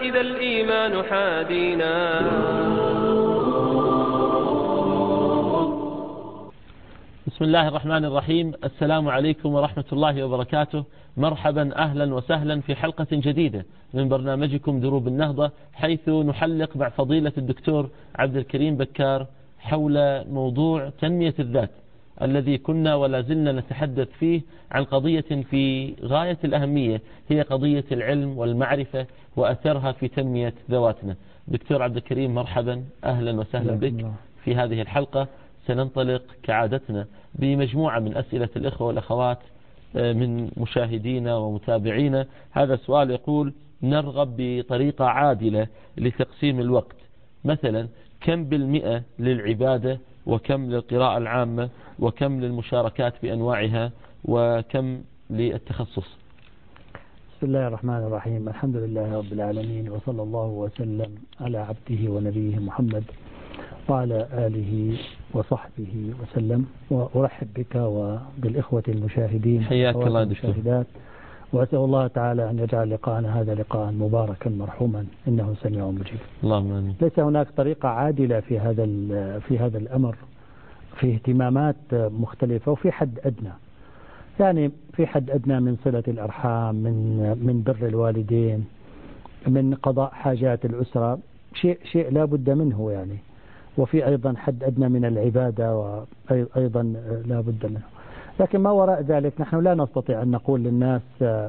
إذا الإيمان حادينا. بسم الله الرحمن الرحيم. السلام عليكم ورحمة الله وبركاته. مرحبا أهلا وسهلا في حلقة جديدة من برنامجكم دروب النهضة، حيث نحلق مع فضيلة الدكتور عبد الكريم بكار حول موضوع تنمية الذات الذي كنا ولا زلنا نتحدث فيه عن قضية في غاية الأهمية، هي قضية العلم والمعرفة وأثرها في تنمية ذواتنا. دكتور عبد الكريم، مرحبا أهلا وسهلا بك. في هذه الحلقة سننطلق كعادتنا بمجموعة من أسئلة الإخوة والأخوات من مشاهدينا ومتابعينا. هذا السؤال يقول: نرغب بطريقة عادلة لتقسيم الوقت، مثلا كم بالمئة للعبادة، وكم للقراءة العامة، وكم للمشاركات بأنواعها، وكم للتخصص؟ بسم الله الرحمن الرحيم. الحمد لله رب العالمين، وصلى الله وسلم على عبده ونبيه محمد وعلى آله وصحبه وسلم. وأرحب بك وبالإخوة المشاهدين حياك الله المشاهدات، وأسأل الله تعالى أن يجعل لقاءنا هذا لقاء مباركا مرحوما، إنه سميع مجيب. اللهم آمين. ليس هناك طريقة عادلة في هذا الأمر، في اهتمامات مختلفة وفي حد أدنى. يعني في حد أدنى من صلة الأرحام، من بر الوالدين، من قضاء حاجات الأسرة، شيء لا بد منه يعني. وفي أيضا حد أدنى من العبادة، وأيضا لا بد منه. لكن ما وراء ذلك نحن لا نستطيع أن نقول للناس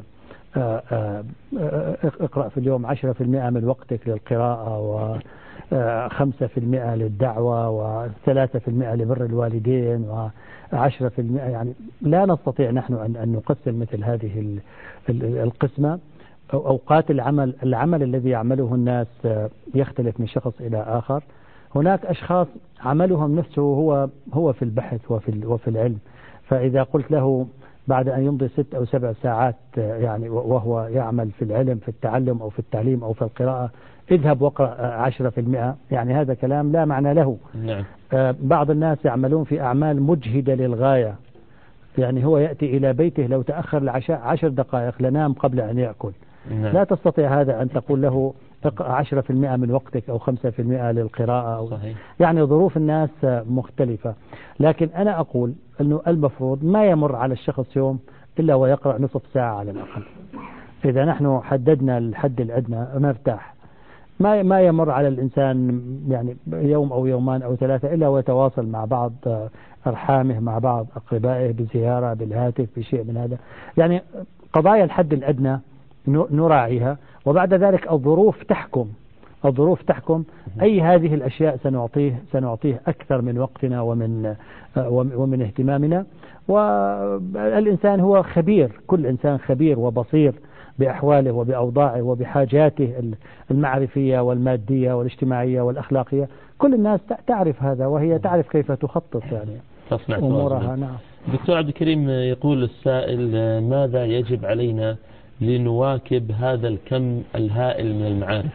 اقرأ في اليوم 10% من وقتك للقراءة، و5% للدعوة، و3% لبر الوالدين، و10%. يعني لا نستطيع نحن أن نقسم مثل هذه القسمة. أوقات العمل الذي يعمله الناس يختلف من شخص إلى آخر. هناك أشخاص عملهم نفسه هو في البحث وفي العلم، فإذا قلت له بعد أن يمضي 6 أو 7 ساعات يعني وهو يعمل في العلم، في التعلم أو في التعليم أو في القراءة، اذهب واقرأ 10%، يعني هذا كلام لا معنى له. نعم. بعض الناس يعملون في أعمال مجهدة للغاية، يعني هو يأتي إلى بيته لو تأخر العشاء 10 دقائق لنام قبل أن يأكل. نعم. لا تستطيع هذا أن تقول له 10% من وقتك أو 5% للقراءة صحيح. يعني ظروف الناس مختلفة. لكن أنا أقول أنه المفروض ما يمر على الشخص يوم إلا ويقرأ نصف ساعة على الأقل. إذا نحن حددنا الحد الأدنى نرتاح. ما يمر على الإنسان يعني يوم أو يومان أو 3 إلا ويتواصل مع بعض أرحامه، مع بعض أقربائه، بزيارة، بالهاتف، بشيء من هذا. يعني قضايا الحد الأدنى نراعيها، وبعد ذلك الظروف تحكم أي هذه الأشياء سنعطيه أكثر من وقتنا ومن اهتمامنا. والإنسان هو خبير، كل إنسان خبير وبصير بأحواله وبأوضاعه وبحاجاته المعرفية والمادية والاجتماعية والأخلاقية. كل الناس تعرف هذا، وهي تعرف كيف تخطط يعني أمورها. نعم. دكتور عبد الكريم، يقول السائل: ماذا يجب علينا لنواكب هذا الكم الهائل من المعارف؟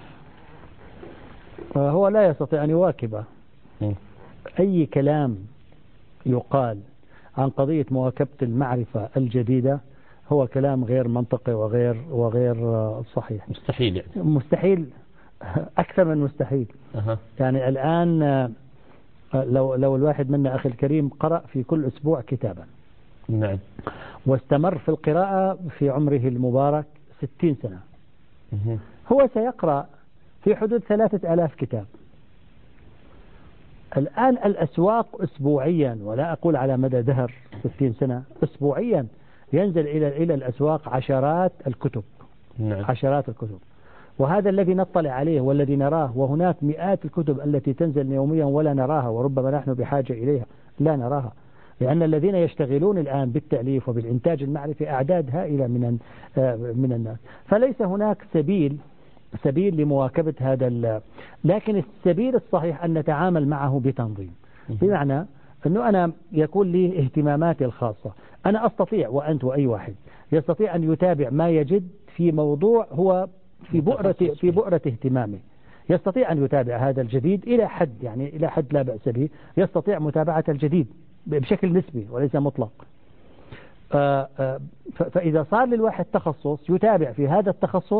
هو لا يستطيع أن يواكبه. أي كلام يقال عن قضية مواكبة المعرفة الجديدة هو كلام غير منطقي وغير صحيح. مستحيل يعني. مستحيل، أكثر من مستحيل. يعني الآن لو الواحد منا أخي الكريم قرأ في كل أسبوع كتابا، نعم، واستمر في القراءة في عمره المبارك 60 سنة، هو سيقرأ في حدود 3000 كتاب. الآن الأسواق أسبوعيا، ولا أقول على مدى دهر 60 سنة، أسبوعيا ينزل إلى الأسواق عشرات الكتب. نعم. عشرات الكتب، وهذا الذي نطلع عليه والذي نراه. وهناك مئات الكتب التي تنزل يوميا ولا نراها، وربما نحن بحاجة إليها لا نراها، لأن الذين يشتغلون الآن بالتأليف وبالإنتاج المعرفي أعداد هائلة من الناس. فليس هناك سبيل لمواكبة هذا لكن السبيل الصحيح أن نتعامل معه بتنظيم، بمعنى أنه أنا يكون لي اهتماماتي الخاصة. أنا أستطيع، وأنت وأي واحد يستطيع أن يتابع ما يجد في موضوع هو في بؤرة اهتمامه. يستطيع أن يتابع هذا الجديد إلى حد، يعني إلى حد لا بأس به، يستطيع متابعة الجديد بشكل نسبي وليس مطلق. فإذا صار للواحد تخصص يتابع في هذا التخصص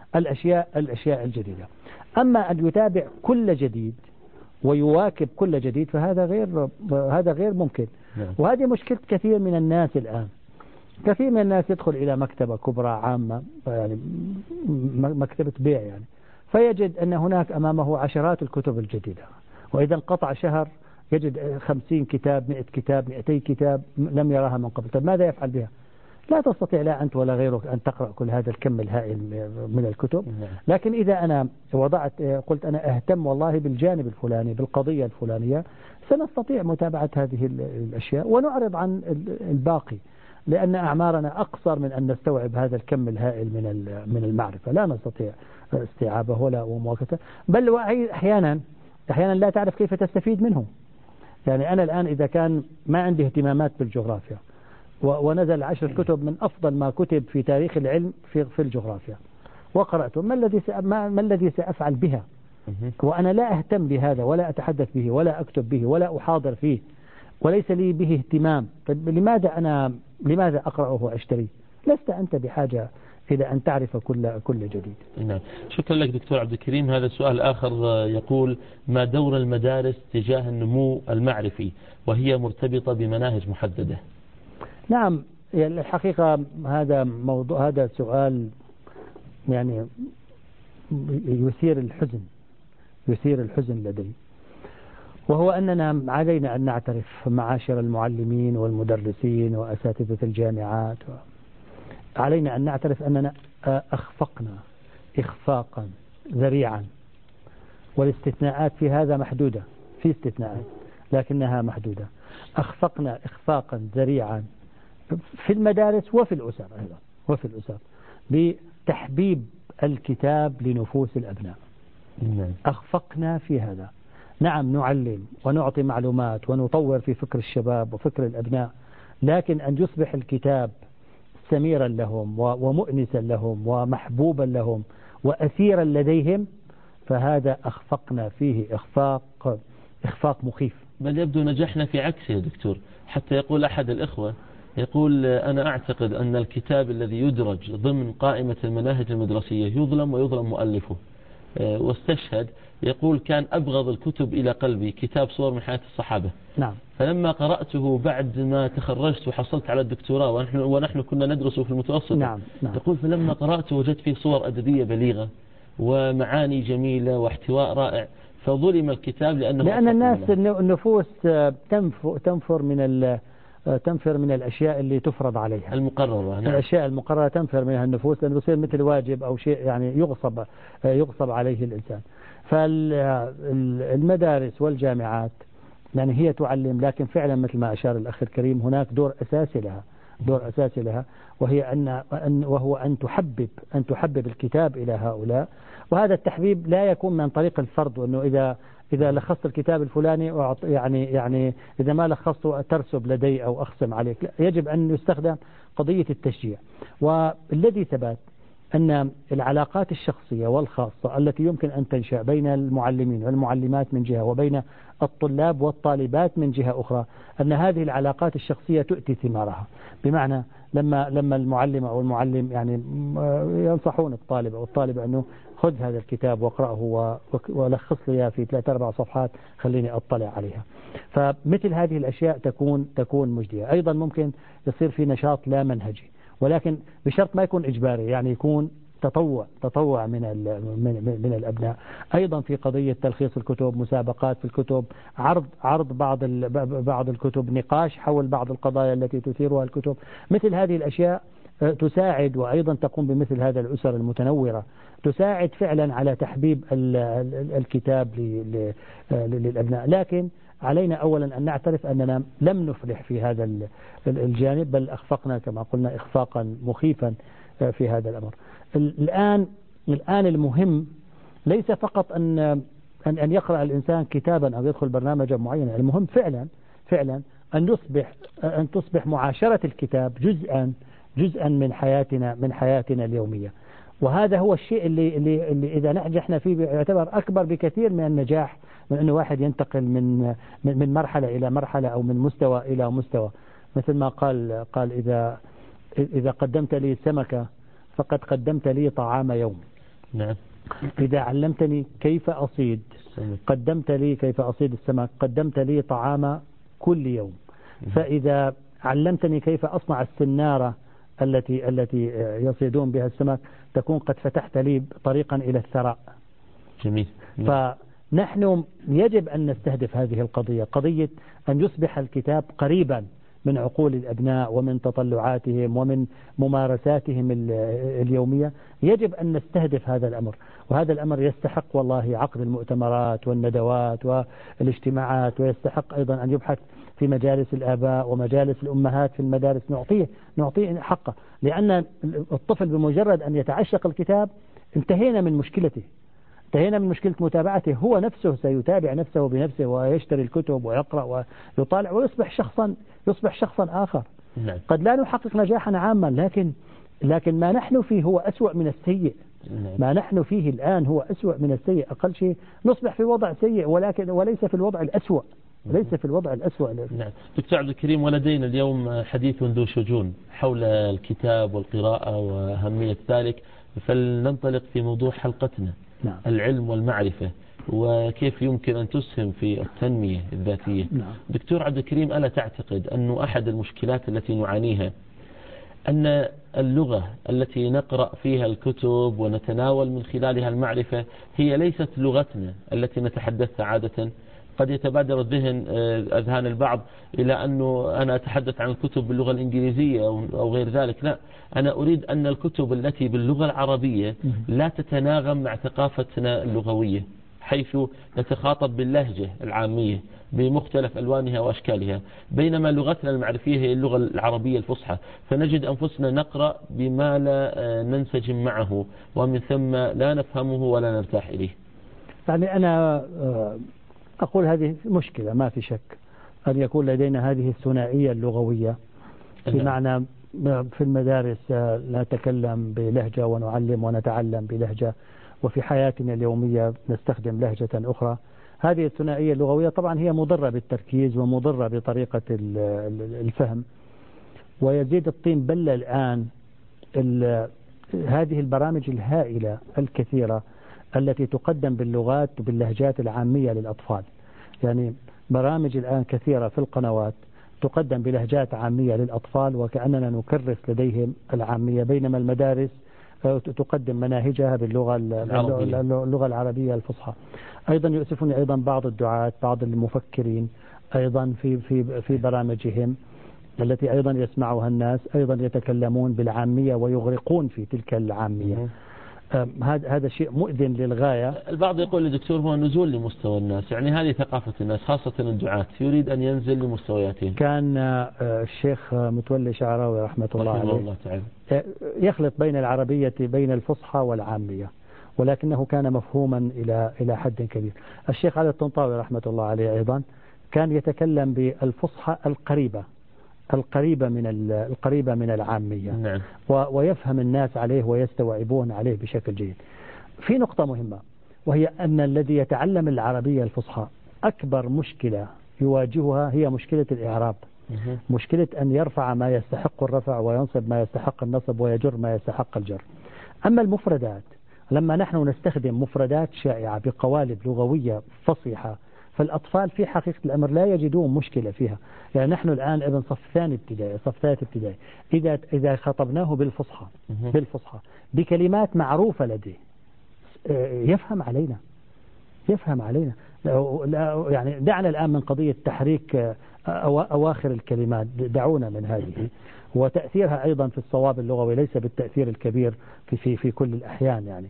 الأشياء الجديدة. أما أن يتابع كل جديد ويواكب كل جديد هذا غير ممكن. وهذه مشكلة كثير من الناس الآن. كثير من الناس يدخل إلى مكتبة كبرى عامة، يعني مكتبة بيع يعني، فيجد أن هناك أمامه عشرات الكتب الجديدة، وإذا انقطع شهر يجد 50 كتاب 100 كتاب 200 كتاب لم يراها من قبل. طيب ماذا يفعل بها؟ لا تستطيع لا أنت ولا غيرك أن تقرأ كل هذا الكم الهائل من الكتب. لكن إذا أنا قلت أنا أهتم والله بالجانب الفلاني بالقضية الفلانية، سنستطيع متابعة هذه الأشياء ونعرض عن الباقي، لأن أعمارنا أقصر من أن نستوعب هذا الكم الهائل من المعرفة، لا نستطيع استيعابه ولا مواكبته، بل أحيانا لا تعرف كيف تستفيد منه. يعني أنا الآن إذا كان ما عندي اهتمامات بالجغرافيا ونزل 10 كتب من أفضل ما كتب في تاريخ العلم في الجغرافيا وقرأته، ما الذي سأفعل بها وأنا لا أهتم بهذا ولا أتحدث به ولا أكتب به ولا أحاضر فيه وليس لي به اهتمام؟ طيب لماذا أقرأه وأشتريه؟ لست أنت بحاجة إلى أن تعرف كل جديد. نعم. شكرا لك دكتور عبد الكريم. هذا سؤال آخر يقول: ما دور المدارس تجاه النمو المعرفي وهي مرتبطة بمناهج محددة؟ نعم، الحقيقة هذا سؤال يعني يثير الحزن لدي، وهو أننا علينا أن نعترف معاشر المعلمين والمدرسين وأساتذة الجامعات، علينا أن نعترف أننا أخفقنا إخفاقا ذريعا، والاستثناءات في هذا محدودة، في استثناءات لكنها محدودة. أخفقنا إخفاقا ذريعا في المدارس وفي الأسر أيضا، بتحبيب الكتاب لنفوس الأبناء. أخفقنا في هذا. نعم، نعلم ونعطي معلومات ونطور في فكر الشباب وفكر الأبناء، لكن أن يصبح الكتاب سميرا لهم ومؤنسا لهم ومحبوبا لهم وأثيرا لديهم، فهذا أخفقنا فيه إخفاق مخيف. بل يبدو نجحنا في عكسه يا دكتور. حتى يقول أحد الإخوة، يقول: أنا أعتقد أن الكتاب الذي يدرج ضمن قائمة المناهج المدرسية يظلم ويظلم مؤلفه. واستشهد يقول: كان أبغض الكتب إلى قلبي كتاب صور من حياة الصحابة. نعم. فلما قرأته بعد ما تخرجت وحصلت على الدكتوراه ونحن كنا ندرس في المتوسط. نعم. يقول: فلما قرأته وجدت فيه صور أدبية بليغة ومعاني جميلة واحتواء رائع، فظلم الكتاب لأن الناس النفوس تنفر من الأشياء اللي تفرض عليها المقررة. نعم. الأشياء المقررة تنفر منها النفوس، لأنه يصير مثل واجب أو شيء يعني يغصب عليه الإنسان. فالمدارس والجامعات يعني هي تعلم، لكن فعلا مثل ما أشار الأخ الكريم هناك دور أساسي لها، وهو أن تحبب الكتاب إلى هؤلاء. وهذا التحبيب لا يكون من طريق الفرض، وأنه إذا لخصت الكتاب الفلاني يعني إذا ما لخصته ترسب لدي أو أخصم عليك. لا، يجب أن يستخدم قضية التشجيع. والذي ثبت أن العلاقات الشخصية والخاصة التي يمكن أن تنشأ بين المعلمين والمعلمات من جهة وبين الطلاب والطالبات من جهة أخرى، أن هذه العلاقات الشخصية تؤتي ثمارها. بمعنى لما المعلم أو المعلم يعني ينصحون الطالب أو الطالبة أنه خذ هذا الكتاب واقرأه ولخص لي في 3-4 صفحات خليني أطلع عليها. فمثل هذه الأشياء تكون مجدية. أيضا ممكن يصير في نشاط لا منهجي، ولكن بشرط ما يكون إجباري، يعني يكون تطوع من الأبناء. أيضا في قضية تلخيص الكتب، مسابقات في الكتب، عرض بعض الكتب، نقاش حول بعض القضايا التي تثيرها الكتب. مثل هذه الأشياء تساعد، وأيضا تقوم بمثل هذا الأسر المتنورة، تساعد فعلا على تحبيب الكتاب للأبناء. لكن علينا أولا أن نعترف أننا لم نفلح في هذا الجانب، بل أخفقنا كما قلنا إخفاقا مخيفا في هذا الأمر. الآن المهم ليس فقط أن يقرأ الإنسان كتابا أو يدخل برنامجا معينا. المهم فعلا أن تصبح معاشرة الكتاب جزءا من حياتنا اليومية. وهذا هو الشيء اللي إذا نجحنا فيه يعتبر أكبر بكثير من النجاح من أنه واحد ينتقل من مرحلة إلى مرحلة أو من مستوى إلى مستوى. مثل ما قال إذا قدمت لي سمكة فقد قدمت لي طعام يوم. نعم. إذا علمتني كيف أصيد قدمت لي كيف أصيد السمك، قدمت لي طعام كل يوم. فإذا علمتني كيف أصنع السنارة التي يصيدون بها السمك، تكون قد فتحت لي طريقا إلى الثراء. جميل. فنحن يجب أن نستهدف هذه القضية، قضية أن يصبح الكتاب قريبا من عقول الأبناء ومن تطلعاتهم ومن ممارساتهم اليومية. يجب أن نستهدف هذا الأمر، وهذا الأمر يستحق والله عقد المؤتمرات والندوات والاجتماعات، ويستحق أيضا أن يبحث في مجالس الآباء ومجالس الأمهات في المدارس، نعطيه حقه. لأن الطفل بمجرد أن يتعشق الكتاب انتهينا من مشكلته، انتهينا من مشكلة متابعته. هو نفسه سيتابع نفسه بنفسه ويشتري الكتب ويقرأ ويطالع ويصبح شخصا آخر. قد لا نحقق نجاحا عاما، لكن ما نحن فيه هو أسوأ من السيء. ما نحن فيه الآن هو أسوأ من السيء. أقل شيء نصبح في وضع سيء وليس في الوضع الأسوأ. نعم. دكتور عبد الكريم، ولدينا اليوم حديث ذو شجون حول الكتاب والقراءة وأهمية ذلك، فلننطلق في موضوع حلقتنا. نعم. العلم والمعرفة وكيف يمكن أن تسهم في التنمية الذاتية. نعم. دكتور عبد الكريم، ألا تعتقد أن أحد المشكلات التي نعانيها أن اللغة التي نقرأ فيها الكتب ونتناول من خلالها المعرفة هي ليست لغتنا التي نتحدثها عادة؟ قد يتبادر الذهن أذهان البعض إلى أنه أنا أتحدث عن الكتب باللغة الإنجليزية أو غير ذلك. لا، أنا أريد أن الكتب التي باللغة العربية لا تتناغم مع ثقافتنا اللغوية، حيث نتخاطب باللهجة العامية بمختلف ألوانها وأشكالها، بينما لغتنا المعرفية هي اللغة العربية الفصحى، فنجد أنفسنا نقرأ بما لا ننسجم معه، ومن ثم لا نفهمه ولا نرتاح إليه. يعني أنا أقول هذه مشكلة، ما في شك أن يكون لدينا هذه الثنائية اللغوية، بمعنى في المدارس نتكلم بلهجة ونعلم ونتعلم بلهجة، وفي حياتنا اليومية نستخدم لهجة أخرى. هذه الثنائية اللغوية طبعا هي مضرة بالتركيز ومضرة بطريقة الفهم، ويزيد الطين بلة الآن هذه البرامج الهائلة الكثيرة التي تقدم باللغات وباللهجات العامية للأطفال. يعني برامج الآن كثيرة في القنوات تقدم بلهجات عامية للأطفال، وكأننا نكرس لديهم العامية، بينما المدارس تقدم مناهجها باللغة العربية الفصحى. أيضا يؤسفني أيضا بعض الدعاة، بعض المفكرين أيضا في برامجهم التي أيضا يسمعها الناس أيضا يتكلمون بالعامية ويغرقون في تلك العامية. هذا شيء مؤذن للغاية. البعض يقول لدكتور هو نزول لمستوى الناس، يعني هذه ثقافة الناس خاصة الدعاة، يريد أن ينزل لمستوياتهم. كان الشيخ متولي شعراوي رحمة الله عليه يخلط بين العربية بين الفصحى والعامية، ولكنه كان مفهوما إلى حد كبير. الشيخ علي الطنطاوي رحمة الله عليه أيضا كان يتكلم بالفصحى القريبة من العامية. نعم. ويفهم الناس عليه ويستوعبون عليه بشكل جيد. في نقطة مهمة، وهي أن الذي يتعلم العربية الفصحى أكبر مشكلة يواجهها هي مشكلة الإعراب، مشكلة أن يرفع ما يستحق الرفع وينصب ما يستحق النصب ويجر ما يستحق الجر. أما المفردات، لما نحن نستخدم مفردات شائعة بقوالب لغوية فصيحة، فالأطفال في حقيقة الأمر لا يجدون مشكلة فيها. يعني نحن الآن ابن صف ثاني ابتدائي، صف ثالث ابتدائي، إذا خاطبناه بالفصحى بكلمات معروفة لديه يفهم علينا. يعني دعنا الآن من قضية تحريك أواخر الكلمات، دعونا من هذه، وتأثيرها أيضا في الصواب اللغوي ليس بالتأثير الكبير في كل الأحيان. يعني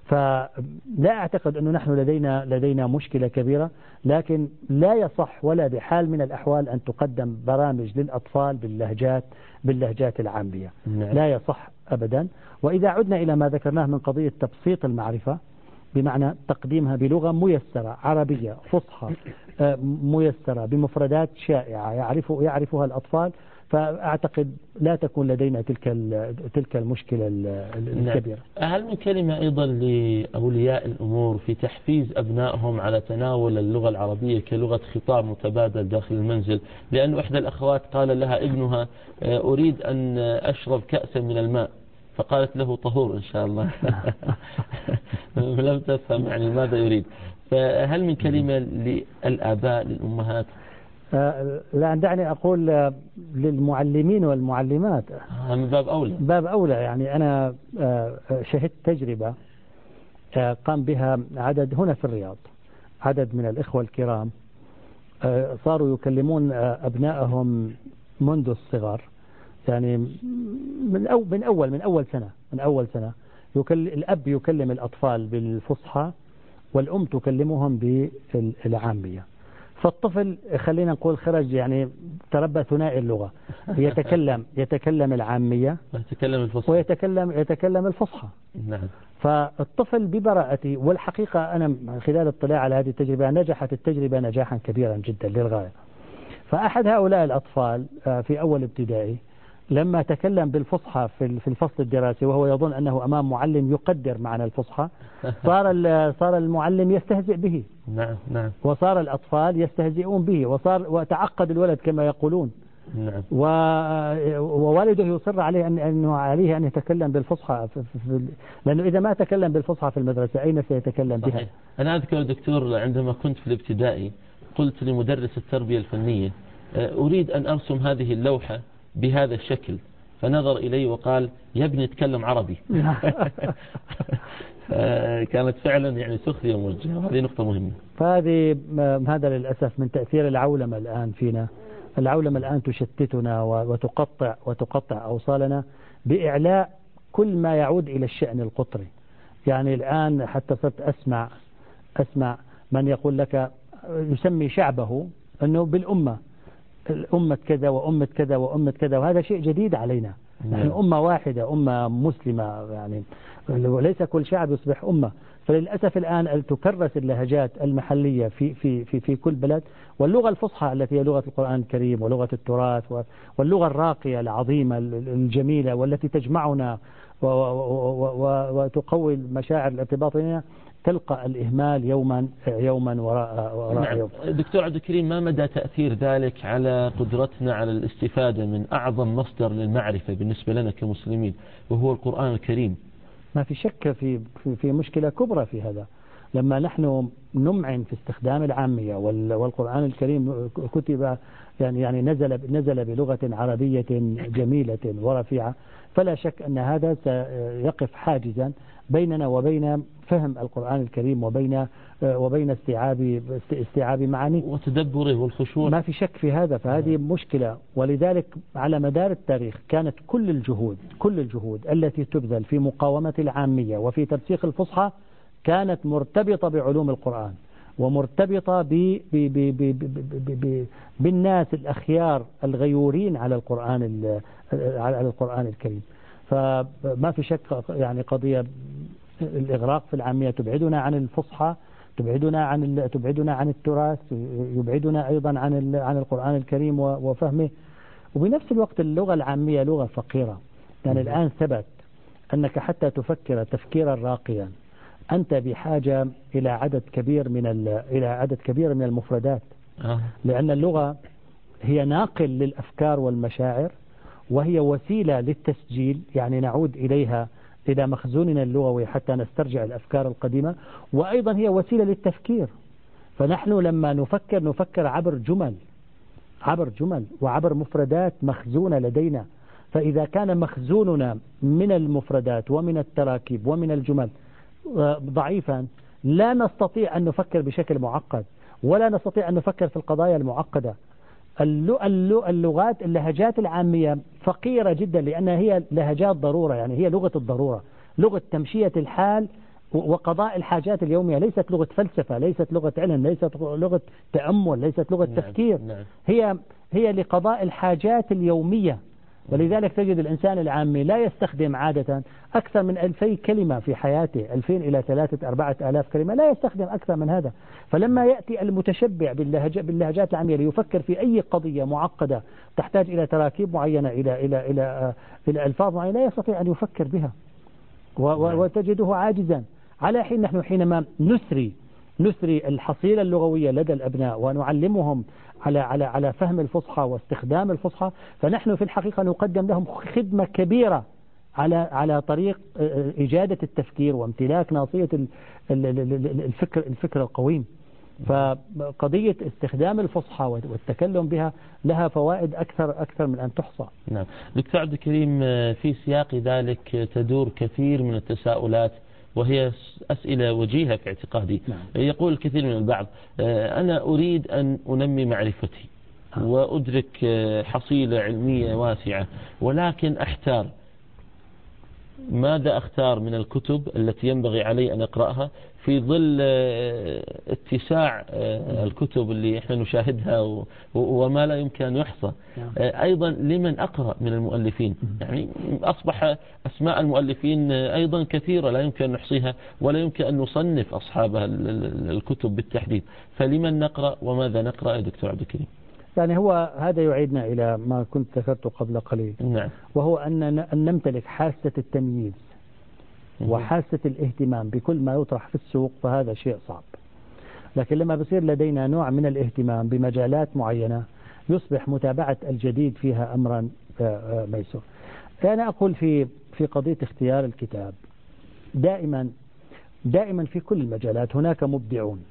فلا أعتقد أنه نحن لدينا مشكلة كبيرة، لكن لا يصح ولا بحال من الأحوال أن تقدم برامج للأطفال باللهجات العامية. نعم. لا يصح أبدا. وإذا عدنا إلى ما ذكرناه من قضية تبسيط المعرفة، بمعنى تقديمها بلغة ميسرة عربية فصحى ميسرة بمفردات شائعة يعرفها الأطفال، فأعتقد لا تكون لدينا تلك المشكلة الكبيرة. هل من كلمة أيضا لأولياء الأمور في تحفيز أبنائهم على تناول اللغة العربية كلغة خطاب متبادل داخل المنزل؟ لأن إحدى الأخوات قال لها ابنها أريد أن أشرب كأسا من الماء، فقالت له طهور إن شاء الله. لم تفهم يعني ماذا يريد. فهل من كلمة للآباء للأمهات؟ لا، دعني أقول للمعلمين والمعلمات من باب أولى. باب أولى. يعني أنا شهدت تجربة قام بها عدد هنا في الرياض، عدد من الإخوة الكرام صاروا يكلمون أبنائهم منذ الصغر، يعني من أول سنة الأب يكلم الأطفال بالفصحى والأم تكلمهم بالعامية. فالطفل خلينا نقول خرج يعني تربى ثنائي اللغة، يتكلم العامية ويتكلم الفصحى. نعم. فالطفل ببراءته، والحقيقة أنا من خلال الاطلاع على هذه التجربة نجحت التجربة نجاحا كبيرا جدا للغاية. فأحد هؤلاء الأطفال في أول ابتدائي لما تكلم بالفصحى في الفصل الدراسي وهو يظن أنه أمام معلم يقدر معنى الفصحى، صار المعلم يستهزئ به. نعم. وصار الأطفال يستهزئون به، وتعقد الولد كما يقولون. نعم. ووالده يصر عليه أنه عليه أن يتكلم بالفصحى لأنه إذا ما تكلم بالفصحى في المدرسة أين سيتكلم بها؟ صحيح. أنا أذكر دكتور عندما كنت في الابتدائي قلت لمدرس التربية الفنية أريد أن أرسم هذه اللوحة بهذا الشكل، فنظر إلي وقال يا ابني اتكلم عربي. كانت فعلا يعني سخرية موجهة، وهذه نقطة مهمة. هذا للأسف من تأثير العولمة الآن فينا. العولمة الآن تشتتنا وتقطع أوصالنا بإعلاء كل ما يعود إلى الشأن القطري. يعني الآن حتى صرت أسمع من يقول لك يسمي شعبه أنه بالأمة، الأمة كذا وأمة كذا وأمة كذا، وهذا شيء جديد علينا. نحن أمة واحدة، أمة مسلمة، يعني وليس كل شعب يصبح أمة. فللأسف الآن تكرس اللهجات المحلية في كل بلد، واللغة الفصحى التي هي لغة القرآن الكريم ولغة التراث واللغة الراقية العظيمة الجميلة والتي تجمعنا وتقوي مشاعر الارتباط بنا تلقى الإهمال يوما وراء يوم. دكتور عبد الكريم، ما مدى تأثير ذلك على قدرتنا على الاستفادة من أعظم مصدر للمعرفة بالنسبة لنا كمسلمين وهو القرآن الكريم؟ ما في شك في مشكلة كبرى في هذا. لما نحن نمعن في استخدام العامية والقرآن الكريم كتب يعني نزل بلغة عربية جميلة ورفيعة، فلا شك أن هذا سيقف حاجزا بيننا وبين فهم القرآن الكريم وبين استيعاب معانيه وتدبره والخشوع. ما في شك في هذا. فهذه مشكلة. ولذلك على مدار التاريخ كانت كل الجهود التي تبذل في مقاومة العامية وفي ترسيخ الفصحى كانت مرتبطة بعلوم القرآن ومرتبطة بالناس الأخيار الغيورين على القرآن الكريم. فما في شك يعني قضية الإغراق في العامية تبعدنا عن الفصحى، تبعدنا عن التراث، يبعدنا أيضا عن القرآن الكريم وفهمه. وبنفس الوقت اللغة العامية لغة فقيرة. يعني الآن ثبت أنك حتى تفكر تفكيرا راقيا أنت بحاجة إلى عدد كبير من المفردات، لأن اللغة هي ناقل للأفكار والمشاعر، وهي وسيلة للتسجيل، يعني نعود إليها إلى مخزوننا اللغوي حتى نسترجع الأفكار القديمة، وأيضا هي وسيلة للتفكير. فنحن لما نفكر عبر جمل وعبر مفردات مخزونة لدينا. فإذا كان مخزوننا من المفردات ومن التراكيب ومن الجمل ضعيفا لا نستطيع أن نفكر بشكل معقد، ولا نستطيع أن نفكر في القضايا المعقدة. اللهجات العامية فقيرة جدا لأنها هي لهجات ضرورة، يعني هي لغة الضرورة، لغة تمشية الحال وقضاء الحاجات اليومية. ليست لغة فلسفة، ليست لغة علم، ليست لغة تأمل، ليست لغة تفكير. هي لقضاء الحاجات اليومية. ولذلك تجد الإنسان العامي لا يستخدم عادة أكثر من 2000 كلمة في حياته، 2000 إلى 3-4 آلاف كلمة، لا يستخدم أكثر من هذا. فلما يأتي المتشبع باللهجات العامية ليفكر في أي قضية معقدة تحتاج إلى تراكيب معينة إلى ألفاظ معينة لا يستطيع أن يفكر بها، وتجده عاجزا. على حين نحن حينما نسري الحصيلة اللغوية لدى الأبناء ونعلمهم على فهم الفصحى واستخدام الفصحى، فنحن في الحقيقة نقدم لهم خدمة كبيرة على طريق إجادة التفكير وامتلاك ناصية الفكر القويم. فقضية استخدام الفصحى والتكلم بها لها فوائد أكثر من أن تحصى. نعم دكتور عبد الكريم، في سياق ذلك تدور كثير من التساؤلات وهي أسئلة وجيهة في اعتقادي. نعم. يقول الكثير من البعض أنا أريد أن أنمي معرفتي وأدرك حصيلة علمية واسعة، ولكن أحتار ماذا أختار من الكتب التي ينبغي علي أن أقرأها في ظل اتساع الكتب اللي احنا نشاهدها وما لا يمكن أن يحصى. أيضا لمن أقرأ من المؤلفين؟ يعني أصبح أسماء المؤلفين أيضا كثيرة لا يمكن أن نحصيها ولا يمكن أن نصنف أصحاب الكتب بالتحديد، فلمن نقرأ وماذا نقرأ يا دكتور عبد الكريم؟ يعني هو هذا يعيدنا إلى ما كنت ذكرته قبل قليل. نعم. وهو أن نمتلك حاسة التمييز وحاسة الاهتمام بكل ما يطرح في السوق، فهذا شيء صعب. لكن لما بصير لدينا نوع من الاهتمام بمجالات معينة يصبح متابعة الجديد فيها أمرا ميسور. أنا أقول في قضية اختيار الكتاب دائما في كل المجالات هناك مبدعون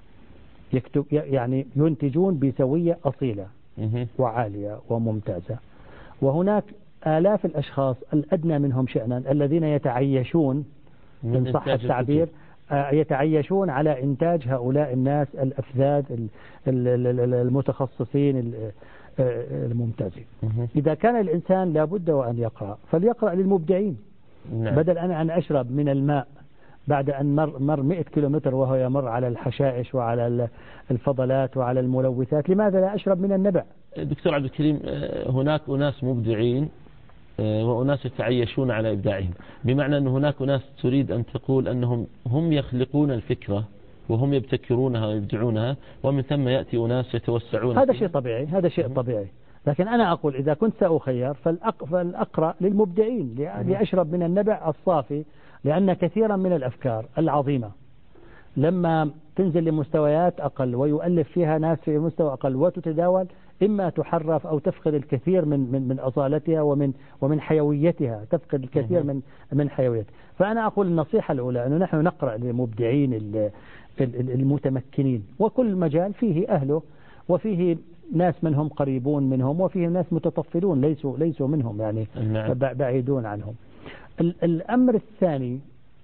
يعني ينتجون بسوية أصيلة وعالية وممتازة، وهناك آلاف الأشخاص الأدنى منهم شأنا الذين يتعيشون إن صح التعبير يتعيشون على إنتاج هؤلاء الناس الأفذاذ المتخصصين الممتازين. إذا كان الإنسان لابد وأن يقرأ فليقرأ للمبدعين. نعم. بدل أن أشرب من الماء بعد أن مر 100 كيلومتر وهو يمر على الحشائش وعلى الفضلات وعلى الملوثات، لماذا لا أشرب من النبع؟ دكتور عبد الكريم، هناك أناس مبدعين وأناس يتعيشون على إبداعهم، بمعنى أن هناك أناس تريد أن تقول أنهم هم يخلقون الفكرة وهم يبتكرونها ويبدعونها، ومن ثم يأتي أناس يتوسعون. هذا شيء طبيعي، هذا شيء طبيعي. لكن أنا أقول إذا كنت سأخير فالأقرأ للمبدعين لأشرب من النبع الصافي، لأن كثيرا من الأفكار العظيمة لما تنزل لمستويات أقل ويؤلف فيها ناس في مستوى أقل وتتداول، إما تحرف أو تفقد الكثير من أصالتها ومن حيويتها، تفقد الكثير من حيويتها. فأنا أقول النصيحة الأولى أنه نحن نقرأ للمبدعين المتمكنين، وكل مجال فيه أهله وفيه ناس منهم قريبون منهم وفيه ناس متطفلون ليسوا منهم، يعني بعيدون عنهم. الأمر الثاني،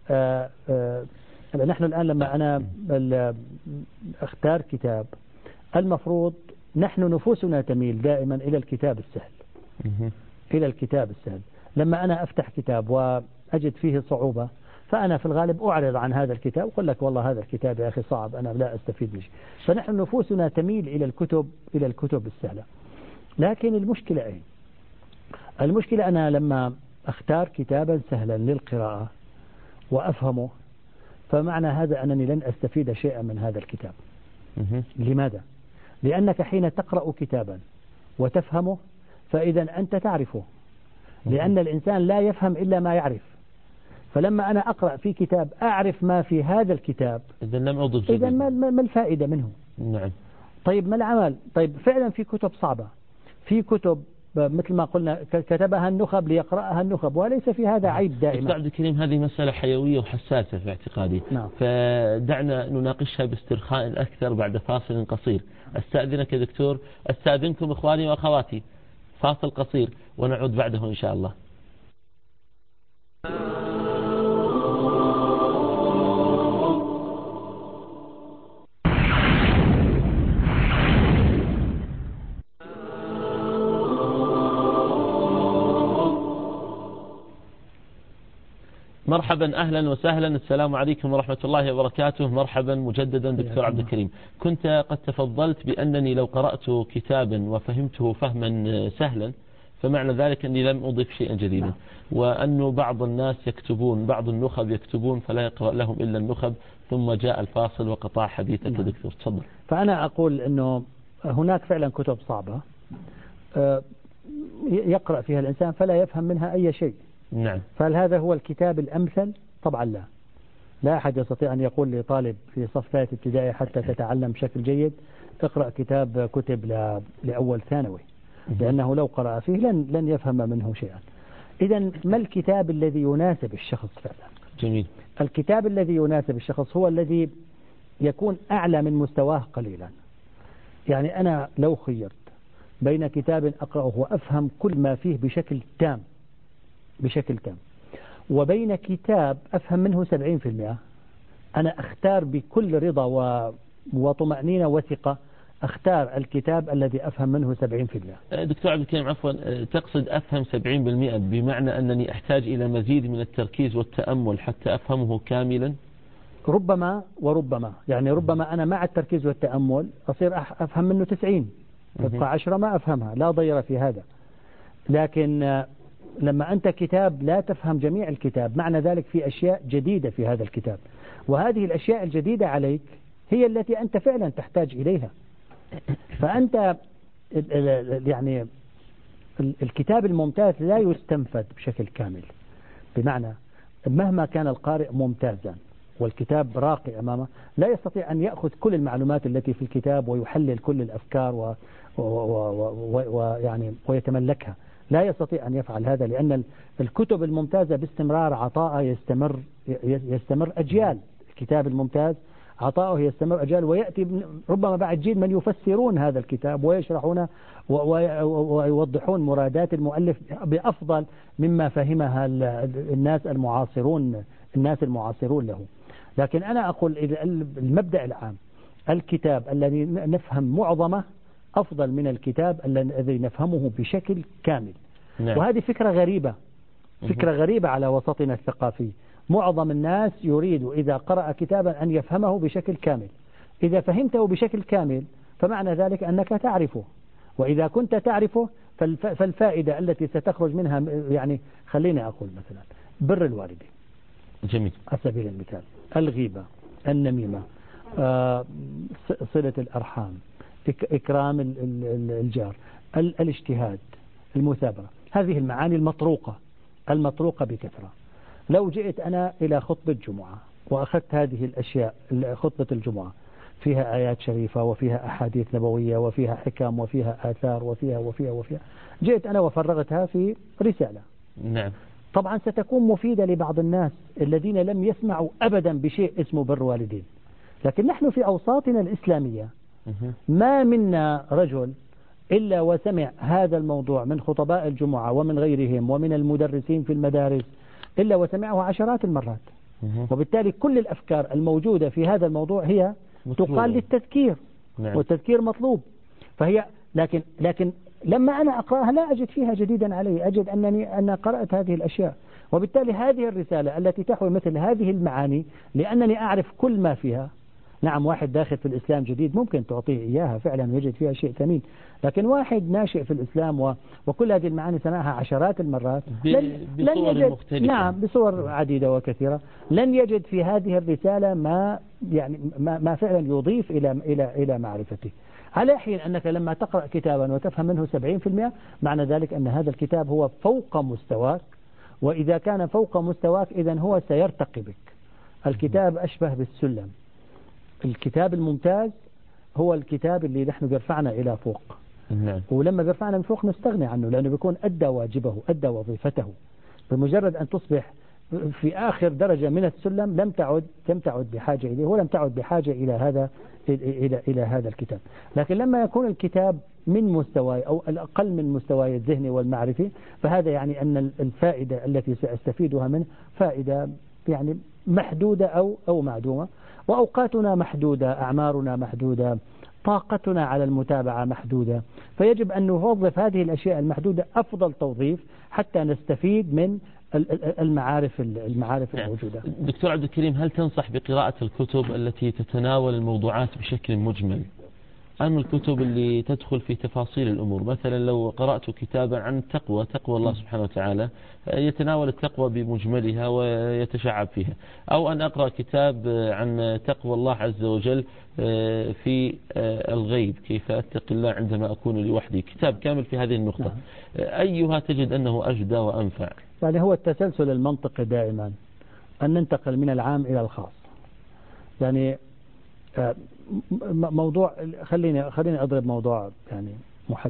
نحن الآن لما أنا أختار كتاب، المفروض نحن نفوسنا تميل دائما إلى الكتاب السهل، إلى الكتاب السهل. لما أنا أفتح كتاب وأجد فيه صعوبة فأنا في الغالب أعرض عن هذا الكتاب وأقول لك والله هذا الكتاب يا أخي صعب، أنا لا أستفيد منه. فنحن نفوسنا تميل إلى الكتب السهلة. لكن المشكلة إيه؟ المشكلة أنا لما أختار كتابا سهلا للقراءة وأفهمه، فمعنى هذا أنني لن أستفيد شيئا من هذا الكتاب. لماذا؟ لأنك حين تقرأ كتابا وتفهمه فإذا أنت تعرفه، لأن الإنسان لا يفهم إلا ما يعرف. فلما أنا أقرأ في كتاب أعرف ما في هذا الكتاب، إذا لم أضف جديد، إذا ما الفائدة منه؟ نعم. طيب ما العمل؟ طيب فعلا في كتب صعبة، في كتب مثل ما قلنا كتبها النخب ليقرأها النخب، وليس في هذا عيب دائما. دكتور عبد الكريم، هذه مسألة حيوية وحساسة في اعتقادي. نعم. فدعنا نناقشها باسترخاء أكثر بعد فاصل قصير. أستأذنك يا دكتور، أستأذنكم إخواني وأخواتي، فاصل قصير ونعود بعده إن شاء الله. مرحبا، أهلا وسهلا، السلام عليكم ورحمة الله وبركاته. مرحبا مجددا دكتور عبد الكريم. كنت قد تفضلت بأنني لو قرأت كتابا وفهمته فهما سهلا فمعنى ذلك أني لم أضف شيئا جديدا، وأن بعض الناس يكتبون، بعض النخب يكتبون فلا يقرأ لهم إلا النخب. ثم جاء الفاصل وقطع حديثك دكتور، تفضل. فأنا أقول أنه هناك فعلا كتب صعبة يقرأ فيها الإنسان فلا يفهم منها أي شيء. نعم. فهل هذا هو الكتاب الأمثل؟ طبعا لا أحد يستطيع أن يقول لطالب في صف ثالث ابتدائي حتى تتعلم بشكل جيد اقرأ كتاب كتب لأول ثانوي، لأنه لو قرأ فيه لن يفهم منه شيئا. إذا ما الكتاب الذي يناسب الشخص فعلا؟ جميل. الكتاب الذي يناسب الشخص هو الذي يكون أعلى من مستواه قليلا. يعني أنا لو خيرت بين كتاب أقرأه وأفهم كل ما فيه بشكل تام وبين كتاب أفهم منه 70%، أنا أختار بكل رضا وطمأنينة وثقة، أختار الكتاب الذي أفهم منه 70%. دكتور عبد الكريم عفوا، تقصد أفهم 70% بمعنى أنني أحتاج إلى مزيد من التركيز والتأمل حتى أفهمه كاملا؟ ربما وربما، يعني ربما أنا مع التركيز والتأمل أصير أفهم منه 90، تبقى 10 ما أفهمها، لا ضير في هذا. لكن لما أنت كتاب لا تفهم جميع الكتاب، معنى ذلك في أشياء جديدة في هذا الكتاب، وهذه الأشياء الجديدة عليك هي التي أنت فعلا تحتاج إليها. فأنت يعني الكتاب الممتاز لا يستنفذ بشكل كامل، بمعنى مهما كان القارئ ممتازا والكتاب راقي أمامه لا يستطيع أن يأخذ كل المعلومات التي في الكتاب ويحلل كل الأفكار ويعني ويتملكها، لا يستطيع أن يفعل هذا، لأن الكتب الممتازة باستمرار عطاء يستمر أجيال. الكتاب الممتاز عطاؤه يستمر أجيال، ويأتي ربما بعد جيل من يفسرون هذا الكتاب ويشرحونه ويوضحون مرادات المؤلف بأفضل مما فهمها الناس المعاصرون له. لكن أنا أقول المبدأ العام، الكتاب الذي نفهم معظمه أفضل من الكتاب الذي نفهمه بشكل كامل. نعم. وهذه فكرة غريبة على وسطنا الثقافي. معظم الناس يريد إذا قرأ كتابا أن يفهمه بشكل كامل. إذا فهمته بشكل كامل فمعنى ذلك أنك تعرفه، وإذا كنت تعرفه فالفائدة التي ستخرج منها، يعني خليني أقول مثلا بر الوالدين، جميل على سبيل المثال، الغيبة، النميمة، صلة الأرحام، إكرام الجار، الاجتهاد، المثابرة، هذه المعاني المطروقة بكثرة. لو جئت أنا إلى خطبة جمعة وأخذت هذه الأشياء، خطبة الجمعة فيها آيات شريفة وفيها أحاديث نبوية وفيها حكم وفيها آثار وفيها جئت أنا وفرغتها في رسالة. نعم. طبعا ستكون مفيدة لبعض الناس الذين لم يسمعوا أبدا بشيء اسمه بر والدين، لكن نحن في أوساطنا الإسلامية ما منا رجل إلا وسمع هذا الموضوع من خطباء الجمعة ومن غيرهم ومن المدرسين في المدارس، إلا وسمعه عشرات المرات. وبالتالي كل الأفكار الموجودة في هذا الموضوع هي تقال للتذكير. نعم. والتذكير مطلوب. فهي لكن لما أنا أقرأها لا أجد فيها جديدا علي، أجد أنا قرأت هذه الأشياء، وبالتالي هذه الرسالة التي تحوي مثل هذه المعاني لأنني أعرف كل ما فيها. نعم، واحد داخل في الإسلام جديد ممكن تعطيه إياها فعلا ويجد فيها شيء ثمين، لكن واحد ناشئ في الإسلام وكل هذه المعاني سمعها عشرات المرات لن يجد، مختلفة. نعم، بصور عديدة وكثيرة، لن يجد في هذه الرسالة ما فعلا يضيف إلى معرفته. على حين أنك لما تقرأ كتابا وتفهم منه 70% معنى ذلك أن هذا الكتاب هو فوق مستواك، وإذا كان فوق مستواك إذن هو سيرتقي بك. الكتاب أشبه بالسلم. الكتاب الممتاز هو الكتاب اللي نحن بيرفعنا إلى فوق. نعم. ولما بيرفعنا من فوق نستغني عنه لأنه بيكون أدى واجبه، أدى وظيفته. بمجرد أن تصبح في آخر درجة من السلم لم تعد بحاجة إليه، ولم تعد بحاجة إلى هذا الكتاب. لكن لما يكون الكتاب من مستواي أو الأقل من مستواي الذهني والمعرفي، فهذا يعني أن الفائدة التي سأستفيدها منه فائدة يعني محدودة أو معدومة، وأوقاتنا محدودة، أعمارنا محدودة، طاقتنا على المتابعة محدودة، فيجب أن نوظف هذه الأشياء المحدودة أفضل توظيف حتى نستفيد من المعارف الموجودة. دكتور عبد الكريم، هل تنصح بقراءة الكتب التي تتناول الموضوعات بشكل مجمل أم الكتب اللي تدخل في تفاصيل الأمور؟ مثلا لو قرأت كتابا عن تقوى الله سبحانه وتعالى يتناول التقوى بمجملها ويتشعب فيها، أو أن أقرأ كتاب عن تقوى الله عز وجل في الغيب، كيف أتقي الله عندما أكون لوحدي، كتاب كامل في هذه النقطة، أيها تجد أنه أجدى وأنفع؟ يعني هو التسلسل المنطقي دائما أن ننتقل من العام إلى الخاص. يعني موضوع خليني أضرب موضوع يعني محدد.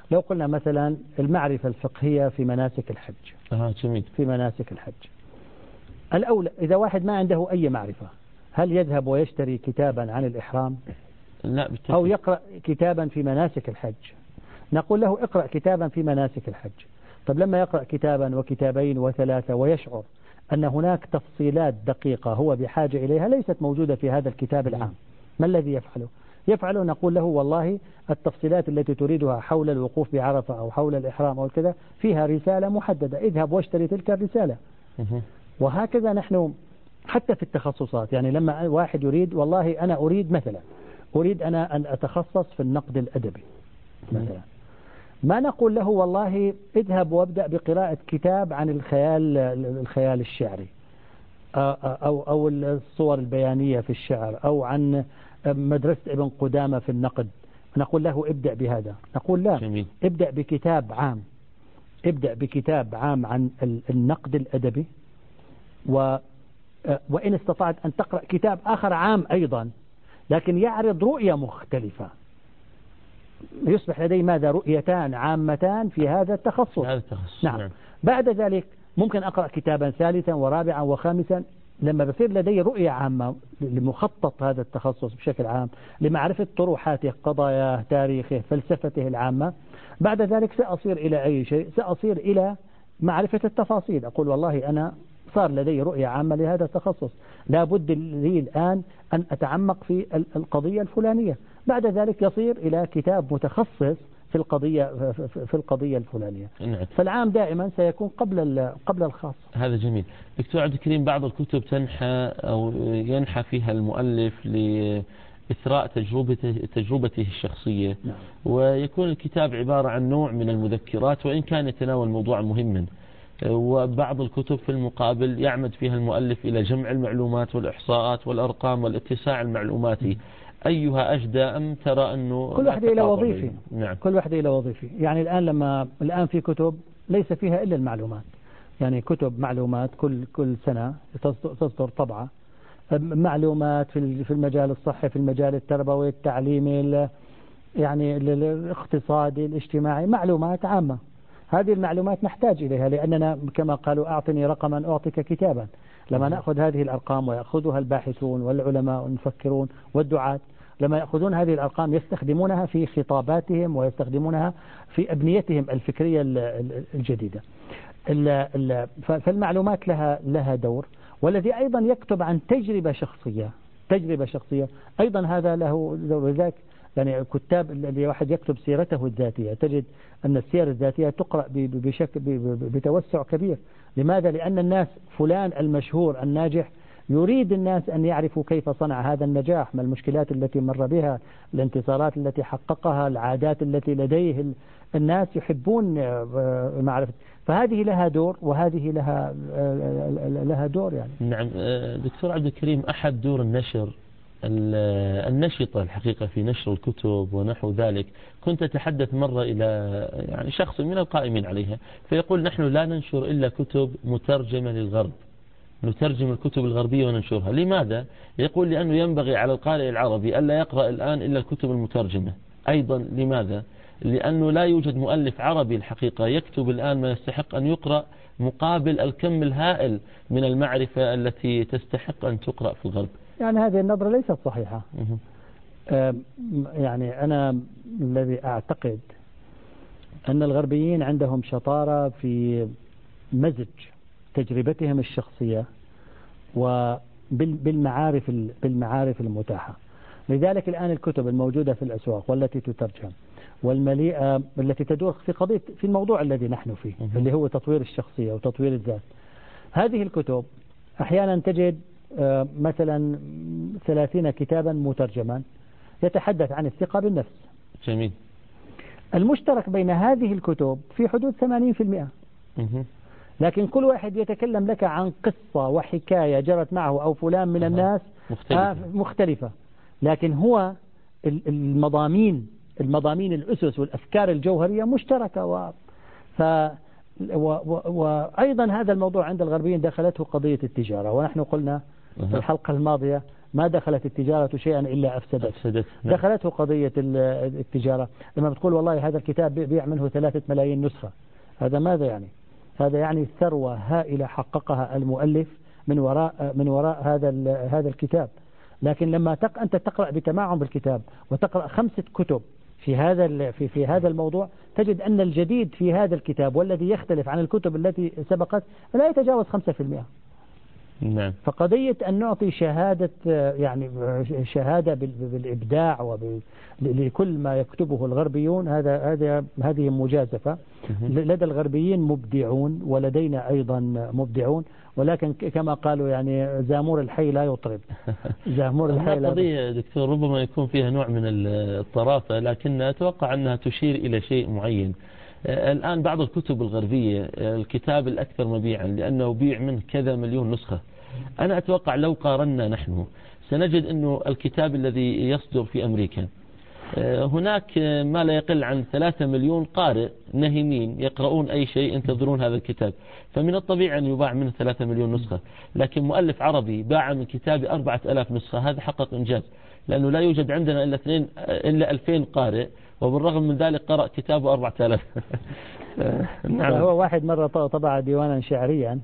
لو قلنا مثلا المعرفة الفقهية في مناسك الحج. جميل. في مناسك الحج الأولى إذا واحد ما عنده أي معرفة، هل يذهب ويشتري كتابا عن الإحرام؟ لا بالتأكيد. أو يقرأ كتابا في مناسك الحج؟ نقول له اقرأ كتابا في مناسك الحج. طب لما يقرأ كتابا وكتابين وثلاثة ويشعر أن هناك تفصيلات دقيقة هو بحاجة إليها ليست موجودة في هذا الكتاب العام، ما الذي يفعله؟ نقول له والله التفصيلات التي تريدها حول الوقوف بعرفة أو حول الإحرام أو كذا فيها رسالة محددة، اذهب واشتري تلك الرسالة. وهكذا نحن حتى في التخصصات، يعني لما واحد يريد والله أنا أريد أنا أن أتخصص في النقد الأدبي مثلا، ما نقول له والله اذهب وابدأ بقراءة كتاب عن الخيال الشعري أو الصور البيانية في الشعر أو عن مدرسة ابن قدامة في النقد. نقول له ابدأ بهذا. نقول لا، جميل. ابدأ بكتاب عام عن النقد الأدبي، وإن استطعت أن تقرأ كتاب آخر عام أيضا لكن يعرض رؤية مختلفة، يصبح لدي ماذا؟ رؤيتان عامتان في هذا التخصص. نعم. بعد ذلك ممكن أقرأ كتابا ثالثا ورابعا وخامسا، لما بصير لدي رؤية عامة لمخطط هذا التخصص بشكل عام، لمعرفة طروحاته، قضاياه، تاريخه، فلسفته العامة. بعد ذلك سأصير إلى أي شيء؟ سأصير إلى معرفة التفاصيل. أقول والله أنا صار لدي رؤية عامة لهذا التخصص، لا بد لي الآن أن أتعمق في القضية الفلانية. بعد ذلك يصير إلى كتاب متخصص في القضية الفلانية. نعم. فالعام دائما سيكون قبل الخاص. هذا جميل. دكتور عبد الكريم، بعض الكتب تنحى أو ينحى فيها المؤلف لإثراء تجربته الشخصية. نعم. ويكون الكتاب عبارة عن نوع من المذكرات وإن كان يتناول موضوعا مهما، وبعض الكتب في المقابل يعمد فيها المؤلف إلى جمع المعلومات والإحصاءات والأرقام والاتساع المعلوماتي. أيها أجدى أم ترى أنه كل واحدة إلى وظيفة؟ نعم. كل واحدة إلى وظيفة. يعني الآن في كتب ليس فيها إلا المعلومات، يعني كتب معلومات كل سنة تصدر طبعة معلومات في المجال الصحي، في المجال التربوي، التعليمي، يعني الاقتصادي، الاجتماعي، معلومات عامة. هذه المعلومات نحتاج إليها لأننا كما قالوا أعطني رقما أعطيك كتابا. لما نأخذ هذه الأرقام ويأخذها الباحثون والعلماء والمفكرون والدعاة، لما يأخذون هذه الأرقام يستخدمونها في خطاباتهم ويستخدمونها في أبنيتهم الفكرية الجديدة. فالمعلومات لها دور. والذي أيضا يكتب عن تجربة شخصية أيضا هذا له دور. لذلك يعني كتاب اللي واحد يكتب سيرته الذاتية، تجد أن السير الذاتية تقرأ بتوسع كبير. لماذا؟ لأن الناس فلان المشهور الناجح يريد الناس أن يعرفوا كيف صنع هذا النجاح، ما المشكلات التي مر بها، الانتصارات التي حققها، العادات التي لديه. الناس يحبون معرفة. فهذه لها دور وهذه لها دور يعني. نعم. دكتور عبد الكريم، أحد دور النشطة الحقيقة في نشر الكتب ونحو ذلك، كنت أتحدث مرة إلى يعني شخص من القائمين عليها فيقول نحن لا ننشر إلا كتب مترجمة للغرب، نترجم الكتب الغربية وننشرها. لماذا؟ يقول لأنه ينبغي على القارئ العربي ألا يقرأ الآن إلا الكتب المترجمة. أيضا لماذا؟ لأنه لا يوجد مؤلف عربي الحقيقة يكتب الآن ما يستحق أن يقرأ مقابل الكم الهائل من المعرفة التي تستحق أن تقرأ في الغرب. يعني هذه النظرة ليست صحيحة. يعني أنا الذي أعتقد أن الغربيين عندهم شطارة في مزج تجربتهم الشخصية وبالمعارف المتاحة. لذلك الآن الكتب الموجودة في الأسواق والتي تترجم والمليئة التي تدور في الموضوع الذي نحن فيه اللي هو تطوير الشخصية وتطوير الذات، هذه الكتب أحيانا تجد مثلا 30 كتابا مترجما يتحدث عن الثقة بالنفس. جميل. المشترك بين هذه الكتب في حدود 80%. لكن كل واحد يتكلم لك عن قصة وحكاية جرت معه أو فلان من الناس مختلفة. لكن هو المضامين الأسس والأفكار الجوهرية مشتركة. وأيضا هذا الموضوع عند الغربيين دخلته قضية التجارة. ونحن قلنا في الحلقة الماضية ما دخلت التجارة شيئا إلا أفسدت. دخلته قضية التجارة لما بتقول والله هذا الكتاب بيع منه 3 ملايين نسخة، هذا ماذا يعني؟ هذا يعني ثروة هائلة حققها المؤلف من وراء هذا الكتاب. لكن لما أنت تقرأ بتمعن بالكتاب وتقرأ 5 كتب في هذا الموضوع، تجد أن الجديد في هذا الكتاب والذي يختلف عن الكتب التي سبقت لا يتجاوز 5%. نعم. فقضية أن نعطي شهادة يعني شهادة بالإبداع لكل ما يكتبه الغربيون، هذه مجازفة. لدى الغربيين مبدعون ولدينا أيضا مبدعون، ولكن كما قالوا يعني زامور الحي لا يطرب. زامور الحي لا قضية دكتور ربما يكون فيها نوع من الطرافة، لكن أتوقع أنها تشير إلى شيء معين. الآن بعض الكتب الغربية الكتاب الأكثر مبيعا لأنه بيع منه كذا مليون نسخة. أنا أتوقع لو قارنا نحن سنجد أنه الكتاب الذي يصدر في أمريكا هناك ما لا يقل عن 3 مليون قارئ نهمين يقرؤون أي شيء ينتظرون هذا الكتاب، فمن الطبيعي أن يباع منه 3 مليون نسخة. لكن مؤلف عربي باع من كتاب 4000 نسخة، هذا حقق إنجاز، لأنه لا يوجد عندنا إلا 2000 قارئ، وبالرغم من ذلك قرأ كتابه 4000. نعم. هو واحد مرة طبع ديوانا شعريا،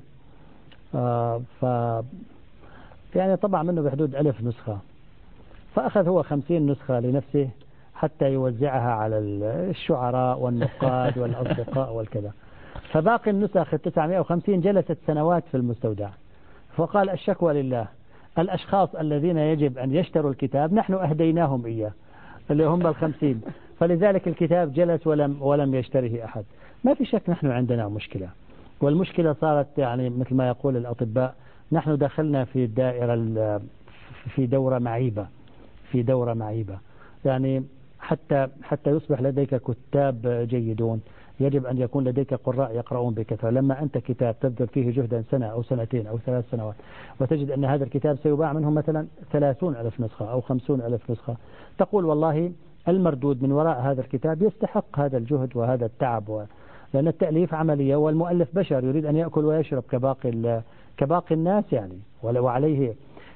يعني طبع منه بحدود 1000 نسخة، فأخذ هو 50 نسخة لنفسه حتى يوزعها على الشعراء والنقاد والأصدقاء والكذا. فباقي النسخ 950 جلست سنوات في المستودع. فقال الشكوى لله، الأشخاص الذين يجب أن يشتروا الكتاب نحن أهديناهم إياه اللي هم 50، فلذلك الكتاب جلس ولم يشتره أحد. ما في شك نحن عندنا مشكلة، والمشكلة صارت يعني مثل ما يقول الأطباء، نحن دخلنا في في دورة معيبة. يعني حتى يصبح لديك كتاب جيدون يجب أن يكون لديك قراء يقرؤون بكثرة. لما أنت كتاب تبذل فيه جهدا سنة أو سنتين أو 3 سنوات، وتجد أن هذا الكتاب سيباع منه مثلا 30,000 نسخة أو 50,000 نسخة، تقول والله المردود من وراء هذا الكتاب يستحق هذا الجهد وهذا التعب، لأن التأليف عملية والمؤلف بشر يريد أن يأكل ويشرب كباقي الناس يعني، ولو عليه.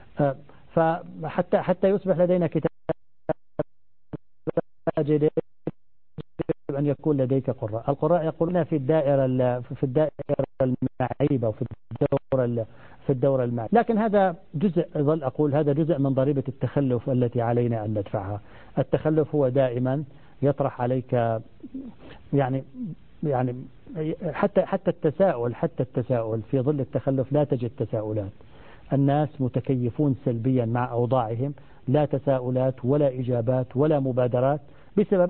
فحتى يصبح لدينا كتاب جيد أن يكون لديك قراء. القراء يقولون في الدائرة المعيبة وفي الدورة المعيبة. لكن هذا جزء، ظل أقول هذا جزء من ضريبة التخلف التي علينا أن ندفعها. التخلف هو دائما يطرح عليك يعني حتى التساؤل في ظل التخلف لا تجد تساؤلات. الناس متكيفون سلبيا مع أوضاعهم، لا تساؤلات ولا إجابات ولا مبادرات بسبب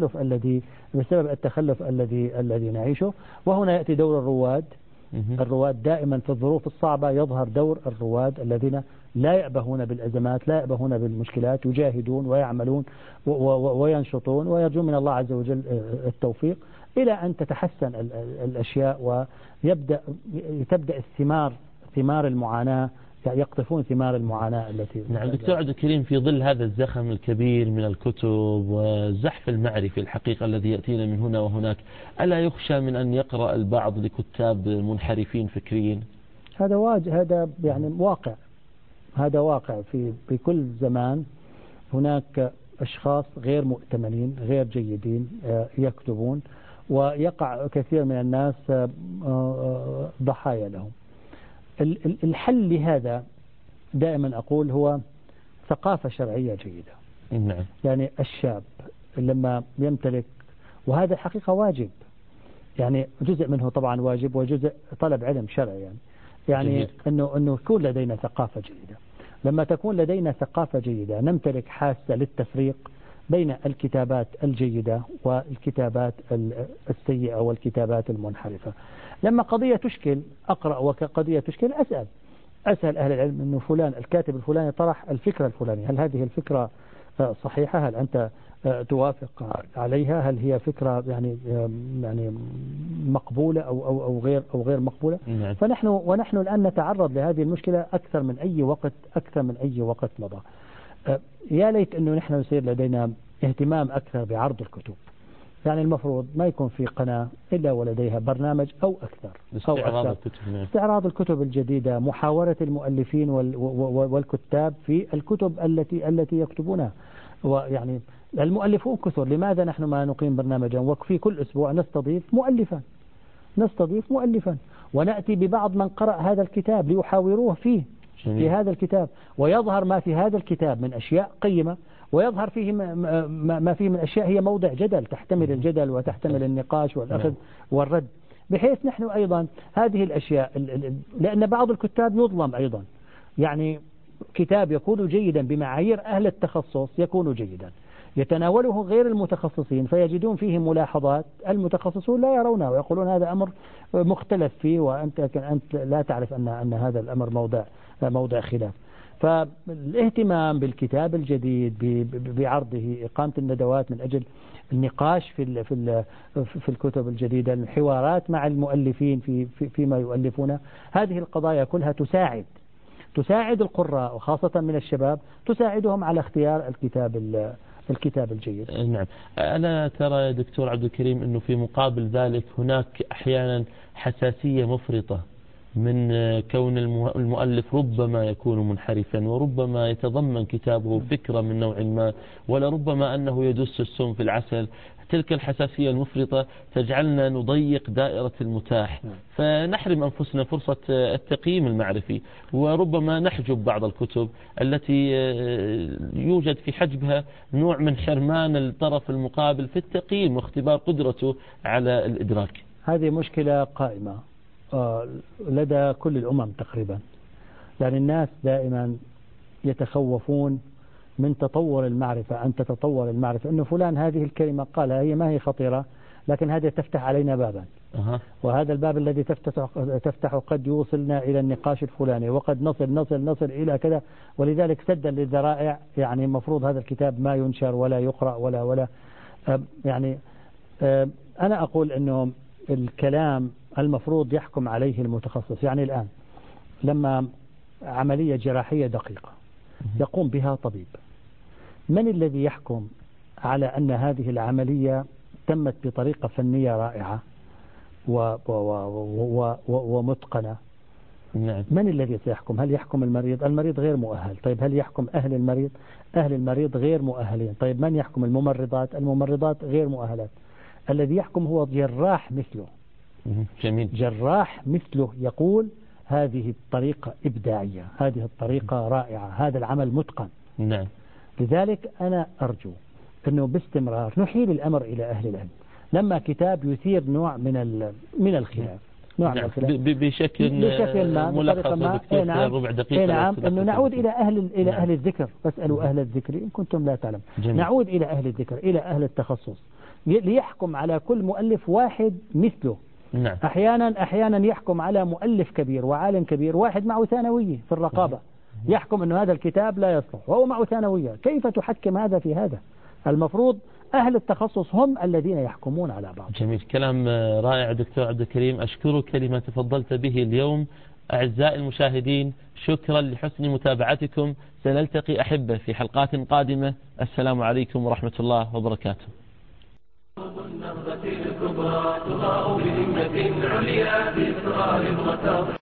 التخلف الذي نعيشه. وهنا يأتي دور الرواد دائما في الظروف الصعبة يظهر دور الرواد الذين لا يأبهون بالأزمات، لا يأبهون بالمشكلات، يجاهدون ويعملون وينشطون ويرجون من الله عز وجل التوفيق إلى أن تتحسن الأشياء وتبدأ ثمار المعاناة، يقطفون ثمار المعاناة التي. نعم دكتور عبد الكريم، في ظل هذا الزخم الكبير من الكتب والزحف المعرفي الحقيقة الذي يأتينا من هنا وهناك، ألا يخشى من أن يقرأ البعض لكتاب منحرفين فكريين؟ هذا يعني واقع في كل زمان. هناك أشخاص غير مؤتمنين غير جيدين يكتبون، ويقع كثير من الناس ضحايا لهم. الحل لهذا دائما أقول هو ثقافة شرعية جيدة. نعم. يعني الشاب لما يمتلك، وهذا حقيقة واجب، يعني جزء منه طبعا واجب وجزء طلب علم شرعي، يعني أنه يكون لدينا ثقافة جيدة. لما تكون لدينا ثقافة جيدة نمتلك حاسة للتفريق بين الكتابات الجيدة والكتابات السيئة والكتابات المنحرفة. لما قضية تشكل أقرأ، وقضية تشكل أسأل أهل العلم أنه فلان الكاتب الفلاني طرح الفكرة الفلانية، هل هذه الفكرة صحيحة؟ هل أنت توافق عليها؟ هل هي فكرة يعني مقبولة أو غير مقبولة؟ نعم. ونحن الآن نتعرض لهذه المشكلة أكثر من أي وقت مضى. يا ليت أنه نحن يصير لدينا اهتمام أكثر بعرض الكتب، يعني المفروض ما يكون في قناة إلا ولديها برنامج أو أكثر استعراض الكتب الجديدة، محاورة المؤلفين والكتاب في الكتب التي يكتبونها. ويعني المؤلفون كثر، لماذا نحن ما نقيم برنامجا وفي كل أسبوع نستضيف مؤلفا ونأتي ببعض من قرأ هذا الكتاب ليحاوروه فيه في هذا الكتاب، ويظهر ما في هذا الكتاب من أشياء قيمة، ويظهر فيه ما فيه من أشياء هي موضع جدل، تحتمل الجدل وتحتمل النقاش والأخذ والرد، بحيث نحن أيضا هذه الأشياء، لأن بعض الكتاب يظلم أيضا. يعني كتاب يكون جيدا بمعايير أهل التخصص يكون جيدا، يتناوله غير المتخصصين فيجدون فيه ملاحظات المتخصصون لا يرونها ويقولون هذا أمر مختلف فيه، وأنت لا تعرف أن هذا الأمر موضع خلاف. فالاهتمام بالكتاب الجديد بعرضه، إقامة الندوات من أجل النقاش في الكتب الجديدة، الحوارات مع المؤلفين فيما يؤلفونه، هذه القضايا كلها تساعد القراء وخاصة من الشباب، تساعدهم على اختيار الكتاب الجيد. نعم. ألا ترى يا دكتور عبد الكريم أنه في مقابل ذلك هناك أحيانا حساسية مفرطة من كون المؤلف ربما يكون منحرفا، وربما يتضمن كتابه فكرة من نوع ما، ولربما أنه يدس السم في العسل. تلك الحساسية المفرطة تجعلنا نضيق دائرة المتاح، فنحرم أنفسنا فرصة التقييم المعرفي، وربما نحجب بعض الكتب التي يوجد في حجبها نوع من حرمان الطرف المقابل في التقييم واختبار قدرته على الإدراك. هذه مشكلة قائمة لدى كل الأمم تقريبا، يعني الناس دائما يتخوفون من تطور المعرفة، أن تتطور المعرفة، أنه فلان هذه الكلمة قالها هي ما هي خطيرة، لكن هذه تفتح علينا بابا، وهذا الباب الذي تفتح قد يوصلنا إلى النقاش الفلاني، وقد نصل إلى كذا، ولذلك سدا للذرائع. يعني المفروض هذا الكتاب ما ينشر ولا يقرأ ولا يعني أنا أقول أنه الكلام المفروض يحكم عليه المتخصص. يعني الآن لما عملية جراحية دقيقة يقوم بها طبيب، من الذي يحكم على أن هذه العملية تمت بطريقة فنية رائعة ومتقنة؟ نعم. من الذي سيحكم؟ هل يحكم المريض؟ المريض غير مؤهل. طيب هل يحكم أهل المريض؟ أهل المريض غير مؤهلين. طيب من يحكم الممرضات؟ الممرضات غير مؤهلات. الذي يحكم هو جراح مثله. جميل. جراح مثله يقول هذه الطريقة إبداعية، هذه الطريقة رائعة، هذا العمل متقن. نعم. لذلك أنا أرجو أنه باستمرار نحيل الأمر إلى أهل العلم. لما كتاب يثير نوع من الخلاف، نوع من الخلاف بشكل ما، ملخص دكتور ربع دقيقة. نعم، أنه نعود إلى أهل الذكر، فاسألوا أهل الذكر إن كنتم لا تعلم. نعود إلى أهل الذكر، إلى أهل التخصص، ليحكم على كل مؤلف واحد مثله. نعم. أحيانا يحكم على مؤلف كبير وعالم كبير واحد معه ثانوية في الرقابة، يحكم أن هذا الكتاب لا يصلح وهو معه ثانوية. كيف تحكم هذا في هذا؟ المفروض أهل التخصص هم الذين يحكمون على بعض. جميل، كلام رائع دكتور عبد الكريم، أشكرك لما تفضلت به اليوم. أعزائي المشاهدين، شكرا لحسن متابعتكم، سنلتقي أحبة في حلقات قادمة. السلام عليكم ورحمة الله وبركاته. النهضة الكبرى تضاء بهمة عليا بإصرار وتضحية.